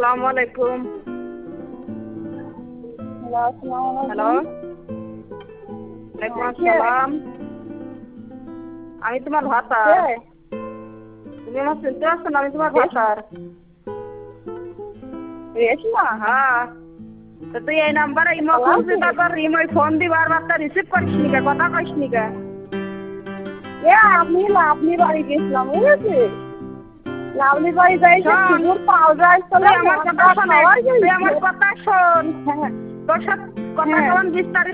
আসসালামু আলাইকুম। হ্যালো, ওয়ালাইকুম আসসালাম। আমি তোমার ভাতার। তুমি আমার চিনতে পারছো না? আমি তোমার ভাতার। রেশমা, হ্যাঁ, তো তুই এই নাম্বারে ইমো করছিস, তারপর ইমোয় ফোন দি বারবার, তা রিসিভ করিস নি কে, কথা কইস নি কে? আমি লাভলি বাড়ি গেছিলাম, বুঝেছি। লাভলি বাড়ি যাই শোন, সুদূর পাউডার তুই আমার কথা শোন, তুই আমার কথা শোন। হ্যাঁ তোর সাথে কথা হ্যাঁ। কেমন বিস্তারিত